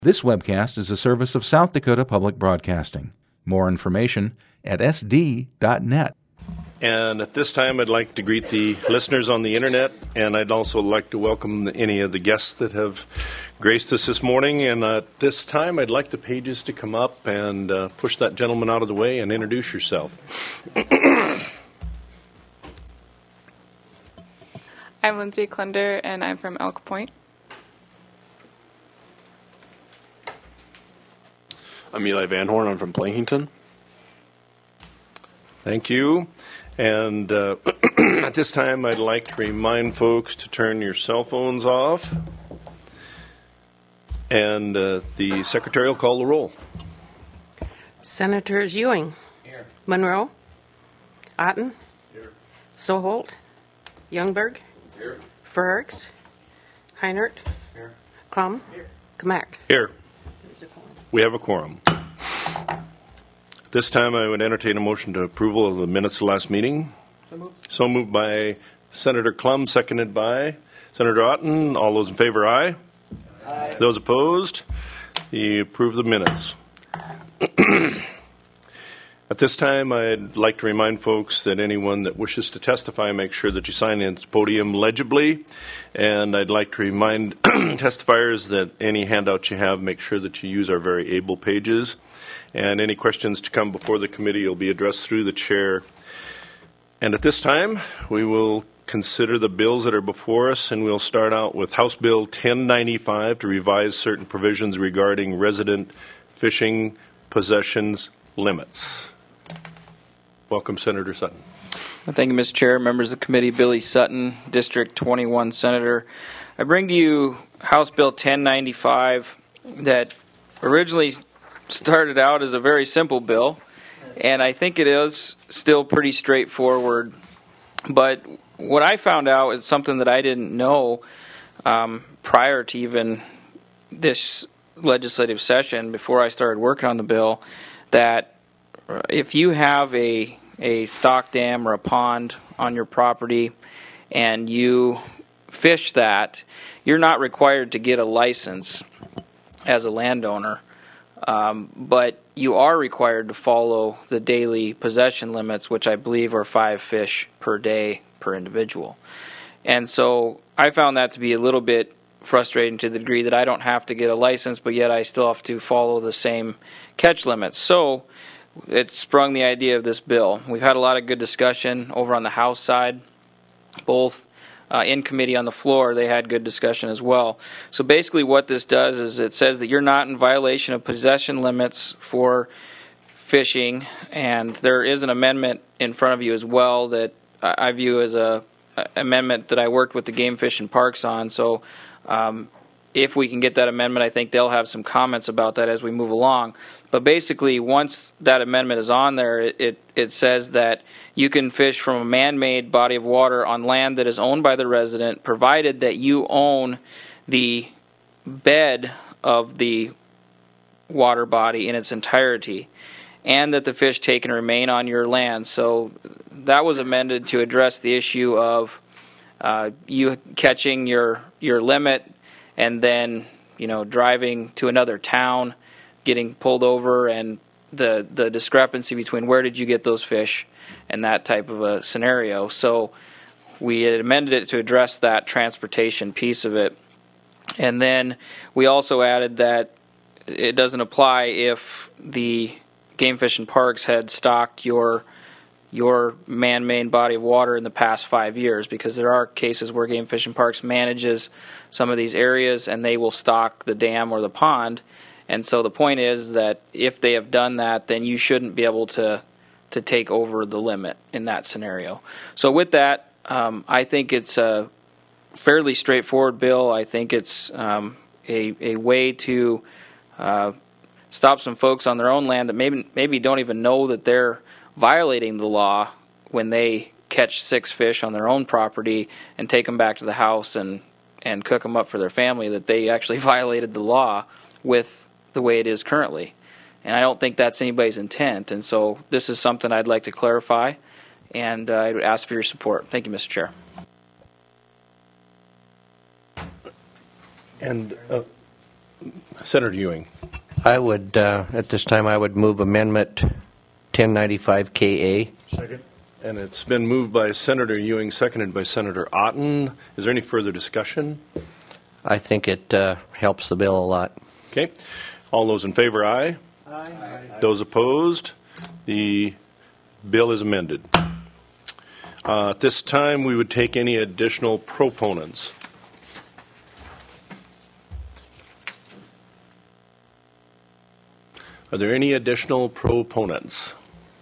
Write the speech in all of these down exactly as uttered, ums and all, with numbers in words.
This webcast is a service of South Dakota Public Broadcasting. More information at s d dot net. And at this time, I'd like to greet the listeners on the internet, and I'd also like to welcome any of the guests that have graced us this morning. And uh, at this time, I'd like the pages to come up and uh, push that gentleman out of the way and introduce yourself. I'm Lindsay Klunder, and I'm from Elk Point. I'm Eli Van Horn. I'm from Plainhington. Thank you. And uh, at this time, I'd like to remind folks to turn your cell phones off. And uh, the secretary will call the roll. Senators Ewing. Here. Monroe. Otten. Here. Soholt. Youngberg. Here. Frericks. Heinert. Here. Klum. Here. Kamak. Here. We have a quorum. This time I would entertain a motion to approval of the minutes of the last meeting. So moved. So moved by Senator Klum, seconded by Senator Otten. All those in favor, aye. Aye. Those opposed, you approve the minutes. At this time, I'd like to remind folks that anyone that wishes to testify, make sure that you sign in at the podium legibly. And I'd like to remind testifiers that any handouts you have, make sure that you use our very able pages. And any questions to come before the committee will be addressed through the chair. And at this time, we will consider the bills that are before us, and we'll start out with House Bill ten ninety-five to revise certain provisions regarding resident fishing possessions limits. Welcome, Senator Sutton. Thank you, Mister Chair. Members of the committee, Billy Sutton, District twenty-one Senator. I bring to you House Bill ten ninety-five that originally started out as a very simple bill, and I think it is still pretty straightforward. But what I found out is something that I didn't know um, prior to even this legislative session, before I started working on the bill, that if you have a a stock dam or a pond on your property and you fish that, you're not required to get a license as a landowner, um, but you are required to follow the daily possession limits, which I believe are five fish per day per individual. And so I found that to be a little bit frustrating to the degree that I don't have to get a license, but yet I still have to follow the same catch limits. So it sprung the idea of this bill. We've had a lot of good discussion over on the House side, both uh, in committee on the floor. They had good discussion as well. So basically what this does is it says that you're not in violation of possession limits for fishing, and there is an amendment in front of you as well that I view as a, a amendment that I worked with the Game Fish and Parks on. So um, if we can get that amendment, I think they'll have some comments about that as we move along. But basically, once that amendment is on there, it, it, it says that you can fish from a man-made body of water on land that is owned by the resident, provided that you own the bed of the water body in its entirety, and that the fish taken remain on your land. So that was amended to address the issue of uh, you catching your your limit and then, you know, driving to another town, getting pulled over, and the the discrepancy between where did you get those fish and that type of a scenario. So we had amended it to address that transportation piece of it. And then we also added that it doesn't apply if the Game Fish and Parks had stocked your your man-made body of water in the past five years, because there are cases where Game Fish and Parks manages some of these areas and they will stock the dam or the pond. And so the point is that if they have done that, then you shouldn't be able to to take over the limit in that scenario. So with that, um, I think it's a fairly straightforward bill. I think it's um, a, a way to uh, stop some folks on their own land that maybe maybe don't even know that they're violating the law when they catch six fish on their own property and take them back to the house and, and cook them up for their family, that they actually violated the law with the way it is currently. And I don't think that's anybody's intent. And so this is something I'd like to clarify, and uh, I would ask for your support. Thank you, Mister Chair. And uh, Senator Ewing. I would, uh, at this time, I would move Amendment ten ninety-five K A. Second. And it's been moved by Senator Ewing, seconded by Senator Otten. Is there any further discussion? I think it uh, helps the bill a lot. Okay. All those in favor, aye. Aye. Aye. Those opposed, the bill is amended. Uh, at this time, we would take any additional proponents. Are there any additional proponents?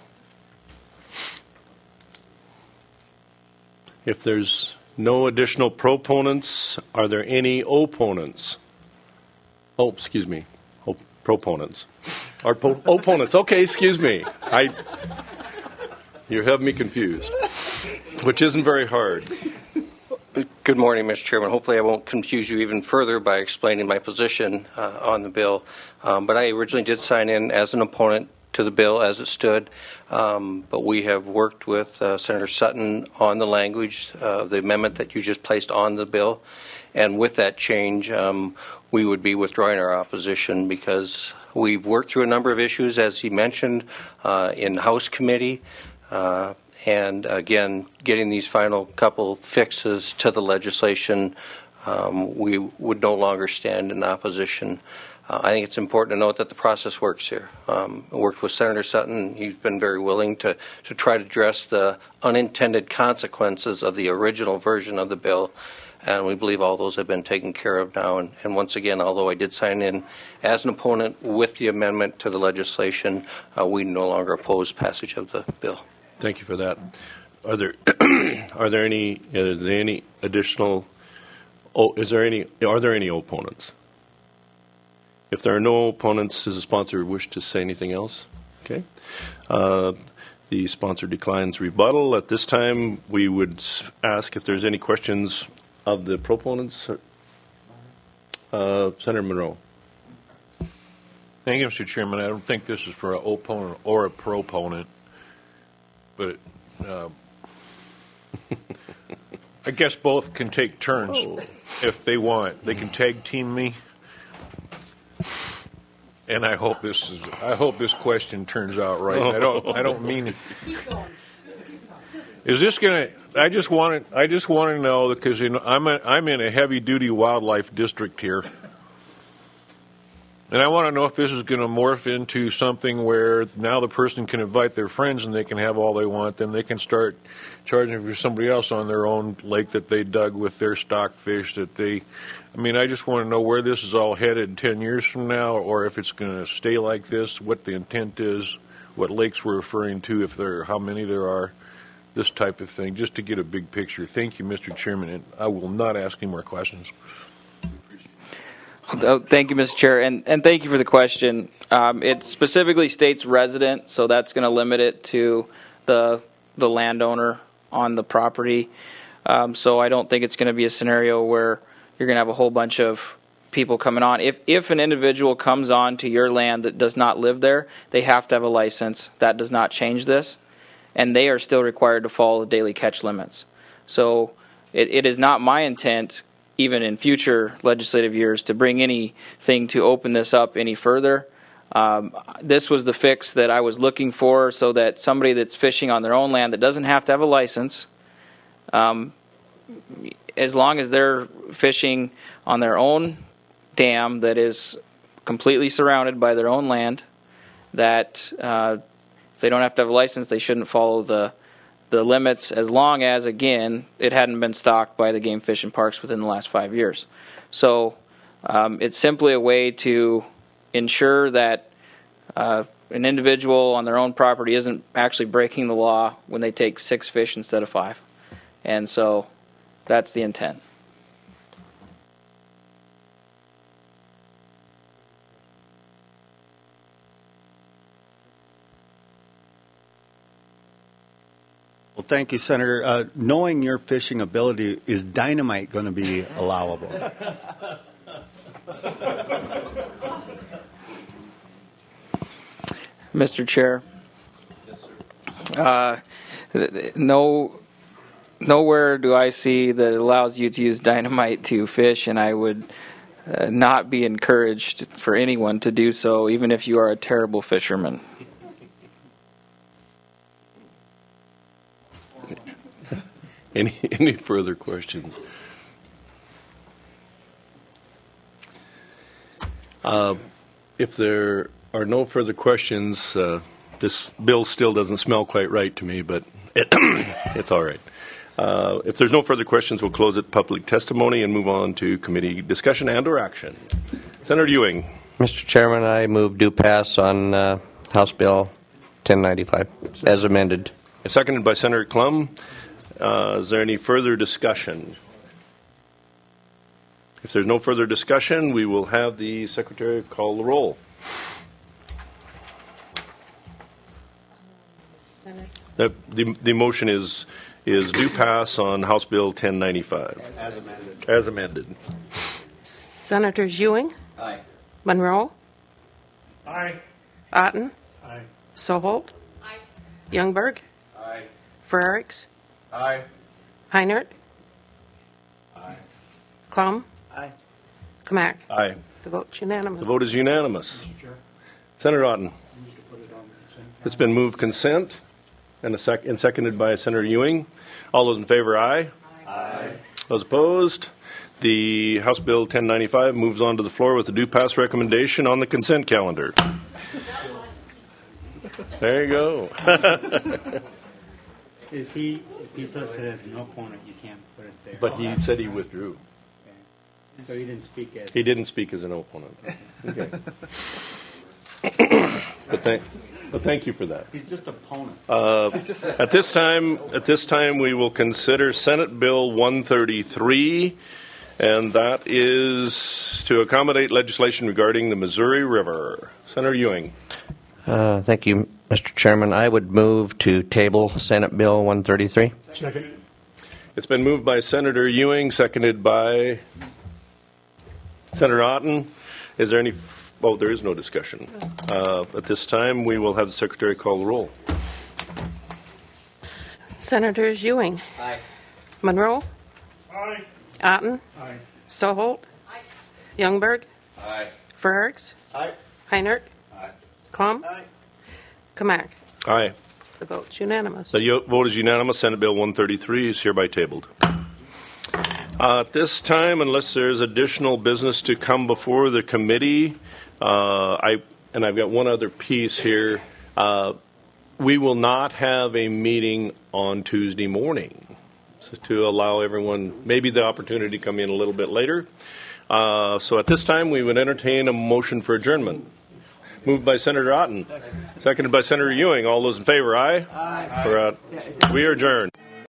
If there's no additional proponents, are there any opponents? Oh, excuse me. Oh, proponents. Or po- opponents. Okay, excuse me. I. You have me confused, which isn't very hard. Good morning, Mister Chairman. Hopefully I won't confuse you even further by explaining my position uh, on the bill. Um, but I originally did sign in as an opponent to the bill as it stood. Um, but we have worked with uh, Senator Sutton on the language of uh, the amendment that you just placed on the bill. And with that change, um, we would be withdrawing our opposition because we've worked through a number of issues, as he mentioned, uh, in House committee. Uh, and again, getting these final couple fixes to the legislation, um, we would no longer stand in opposition. Uh, I think it's important to note that the process works here. Um, I worked with Senator Sutton. He's been very willing to, to try to address the unintended consequences of the original version of the bill, and we believe all those have been taken care of now. And, and once again, although I did sign in as an opponent with the amendment to the legislation, uh, we no longer oppose passage of the bill. Thank you for that. Are there are there any is there any additional? Oh, is there any? Are there any opponents? If there are no opponents, does the sponsor wish to say anything else? Okay. Uh, the sponsor declines rebuttal. At this time, we would ask if there's any questions of the proponents. Uh, Senator Monroe. Thank you, Mister Chairman. I don't think this is for an opponent or a proponent, but uh, I guess both can take turns oh. if they want. They can tag team me. And I hope this is. I hope this question turns out right. I don't. I don't mean it. Is this going to? I just want to. I just want to know because you know I'm a, I'm in a heavy duty wildlife district here, and I want to know if this is going to morph into something where now the person can invite their friends and they can have all they want. Then they can start charging for somebody else on their own lake that they dug with their stock fish that they. I mean, I just want to know where this is all headed ten years from now, or if it's going to stay like this, what the intent is, what lakes we're referring to, if there, how many there are, this type of thing, just to get a big picture. Thank you, Mister Chairman, and I will not ask any more questions. Oh, thank you, Mister Chair, and, and thank you for the question. Um, it specifically states resident, so that's going to limit it to the the landowner on the property. Um, so I don't think it's going to be a scenario where you're going to have a whole bunch of people coming on. If if an individual comes on to your land that does not live there, they have to have a license. That does not change this. And they are still required to follow the daily catch limits. So it, it is not my intent, even in future legislative years, to bring anything to open this up any further. Um, this was the fix that I was looking for so that somebody that's fishing on their own land that doesn't have to have a license, um, as long as they're fishing on their own dam that is completely surrounded by their own land, that uh, if they don't have to have a license, they shouldn't follow the the limits as long as, again, it hadn't been stocked by the Game Fish and Parks within the last five years. So um, it's simply a way to ensure that uh, an individual on their own property isn't actually breaking the law when they take six fish instead of five. And so that's the intent. Well, thank you, Senator. Uh, knowing your fishing ability, is dynamite going to be allowable? Mister Chair, uh, no, nowhere do I see that allows you to use dynamite to fish, and I would uh, not be encouraged for anyone to do so, even if you are a terrible fisherman. Any any further questions? Uh, if there are no further questions, uh, this bill still doesn't smell quite right to me, but it, it's all right. Uh, if there's no further questions, we'll close it public testimony and move on to committee discussion and or action. Senator Ewing. Mister Chairman, I move do pass on uh, House Bill ten ninety-five as amended. Seconded by Senator Klum. Uh, is there any further discussion? If there's no further discussion, we will have the Secretary call the roll. The, the, the motion is is do pass on House Bill ten ninety-five. As amended. As amended. Senators Ewing. Aye. Monroe. Aye. Otten. Aye. Soholt. Aye. Youngberg. Aye. Frericks. Aye. Heinert. Aye. Klum. Aye. Kamak. Aye. The vote's unanimous. The vote is unanimous. Senator Otten. It's been moved consent and, a sec- and seconded by Senator Ewing. All those in favor, aye. Aye. Those opposed? The House Bill ten ninety-five moves on to the floor with a due pass recommendation on the consent calendar. There you go. Is he, if he's listed as an opponent, you can't put it there. But he said he withdrew. Okay. So he didn't speak as... He didn't speak as an opponent. Okay. but, thank, but thank you for that. He's just opponent. Uh, at this time, at this time, we will consider Senate Bill one thirty-three, and that is to accommodate legislation regarding the Missouri River. Senator Ewing. Uh, thank you, Mister Chairman. I would move to table Senate Bill one thirty-three. Second. It's been moved by Senator Ewing, seconded by Senator Otten. Is there any... F- oh, there is no discussion. Uh, at this time, we will have the Secretary call the roll. Senators Ewing. Aye. Monroe. Aye. Otten. Aye. Soholt. Aye. Youngberg. Aye. Frericks. Aye. Heinert. Aye. Klum. Aye. Kamak. Aye. The vote's unanimous. The yo- vote is unanimous. Senate Bill one thirty-three is hereby tabled. Uh, at this time, unless there's additional business to come before the committee, uh, I and I've got one other piece here. Uh, we will not have a meeting on Tuesday morning, so to allow everyone maybe the opportunity to come in a little bit later. Uh, so at this time, we would entertain a motion for adjournment. Moved by Senator Otten, seconded by Senator Ewing. All those in favor, aye? Aye. We're out. We are adjourned.